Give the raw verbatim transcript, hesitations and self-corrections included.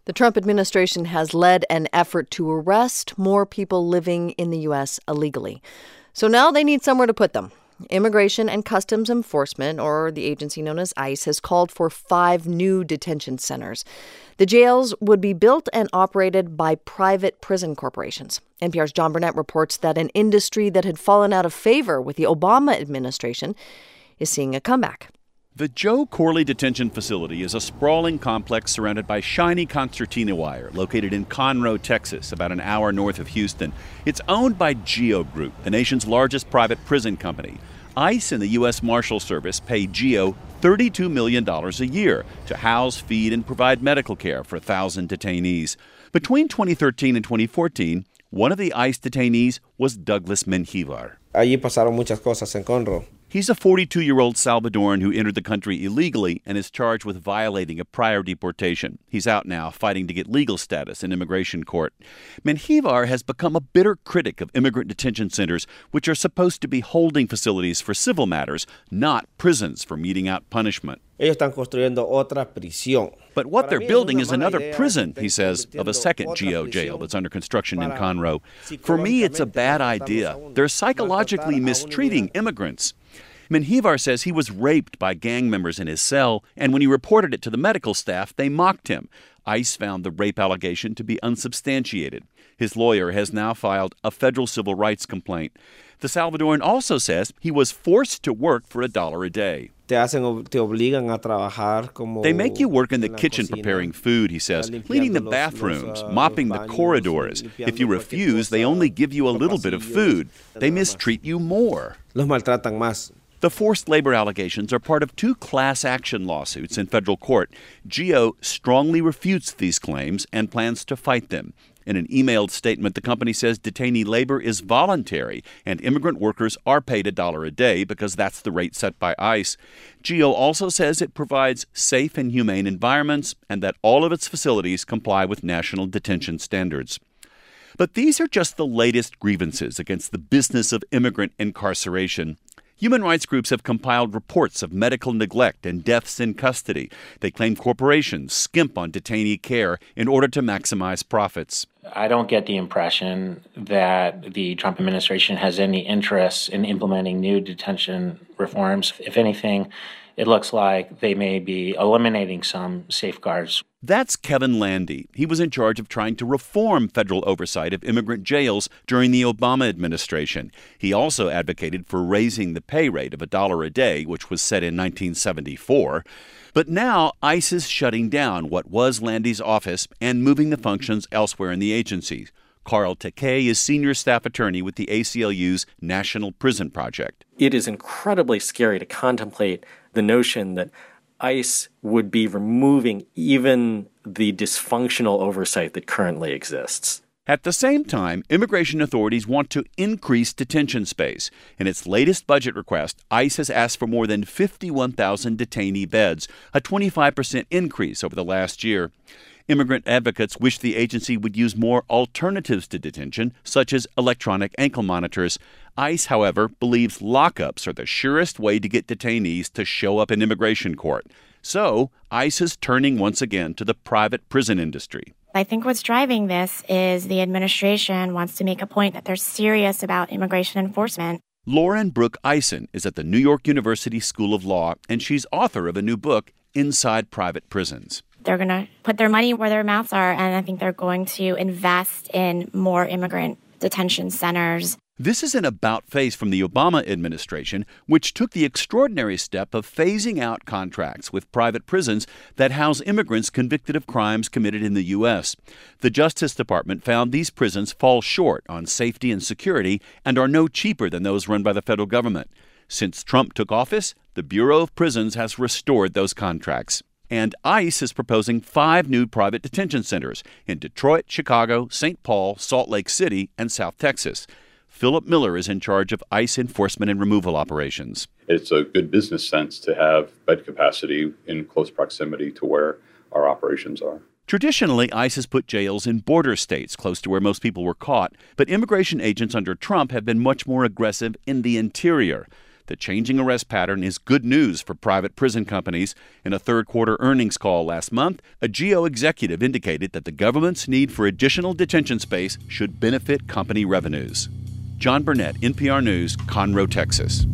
The Trump administration has led an effort to arrest more people living in the U S illegally. So now they need somewhere to put them. Immigration and Customs Enforcement, or the agency known as ICE, has called for five new detention centers. The jails would be built and operated by private prison corporations. N P R's John Burnett reports that an industry that had fallen out of favor with the Obama administration is seeing a comeback. The Joe Corley Detention Facility is a sprawling complex surrounded by shiny concertina wire located in Conroe, Texas, about an hour north of Houston. It's owned by GEO Group, the nation's largest private prison company. ICE and the U S Marshal Service pay GEO thirty-two million dollars a year to house, feed, and provide medical care for one thousand detainees. Between twenty thirteen and twenty fourteen, one of the ICE detainees was Douglas Menjivar. Allí pasaron muchas cosas en Conroe. He's a forty-two-year-old Salvadoran who entered the country illegally and is charged with violating a prior deportation. He's out now fighting to get legal status in immigration court. Menjivar has become a bitter critic of immigrant detention centers, which are supposed to be holding facilities for civil matters, not prisons for meting out punishment. Ellos están construyendo otra prisión. But what they're building is another prison, he says, of a second GEO jail that's under construction in Conroe. For me, it's a bad idea. They're psychologically mistreating immigrants. Menjivar says he was raped by gang members in his cell, and when he reported it to the medical staff, they mocked him. ICE found the rape allegation to be unsubstantiated. His lawyer has now filed a federal civil rights complaint. The Salvadoran also says he was forced to work for a dollar a day. Te hacen, te obligan a trabajar como They make you work in the kitchen preparing food, he says, cleaning the bathrooms, mopping the corridors. If you refuse, they only give you a little bit of food. They mistreat you more. Los maltratan más. The forced labor allegations are part of two class action lawsuits in federal court. GEO strongly refutes these claims and plans to fight them. In an emailed statement, the company says detainee labor is voluntary and immigrant workers are paid a dollar a day because that's the rate set by ICE. GEO also says it provides safe and humane environments and that all of its facilities comply with national detention standards. But these are just the latest grievances against the business of immigrant incarceration. Human rights groups have compiled reports of medical neglect and deaths in custody. They claim corporations skimp on detainee care in order to maximize profits. I don't get the impression that the Trump administration has any interest in implementing new detention reforms. If anything, it looks like they may be eliminating some safeguards. That's Kevin Landy. He was in charge of trying to reform federal oversight of immigrant jails during the Obama administration. He also advocated for raising the pay rate of a dollar a day, which was set in nineteen seventy-four. But now ICE is shutting down what was Landy's office and moving the functions elsewhere in the agency. Carl Takei is senior staff attorney with the A C L U's National Prison Project. It is incredibly scary to contemplate the notion that ICE would be removing even the dysfunctional oversight that currently exists. At the same time, immigration authorities want to increase detention space. In its latest budget request, ICE has asked for more than fifty-one thousand detainee beds, a twenty-five percent increase over the last year. Immigrant advocates wish the agency would use more alternatives to detention, such as electronic ankle monitors. ICE, however, believes lockups are the surest way to get detainees to show up in immigration court. So, ICE is turning once again to the private prison industry. I think what's driving this is the administration wants to make a point that they're serious about immigration enforcement. Lauren Brooke Eisen is at the New York University School of Law, and she's author of a new book, Inside Private Prisons. They're going to put their money where their mouths are, and I think they're going to invest in more immigrant detention centers. This is an about-face from the Obama administration, which took the extraordinary step of phasing out contracts with private prisons that house immigrants convicted of crimes committed in the U S. The Justice Department found these prisons fall short on safety and security and are no cheaper than those run by the federal government. Since Trump took office, the Bureau of Prisons has restored those contracts. And ICE is proposing five new private detention centers in Detroit, Chicago, Saint Paul, Salt Lake City, and South Texas. Philip Miller is in charge of ICE enforcement and removal operations. It's a good business sense to have bed capacity in close proximity to where our operations are. Traditionally, ICE has put jails in border states close to where most people were caught, but immigration agents under Trump have been much more aggressive in the interior. The changing arrest pattern is good news for private prison companies. In a third-quarter earnings call last month, a G O executive indicated that the government's need for additional detention space should benefit company revenues. John Burnett, N P R News, Conroe, Texas.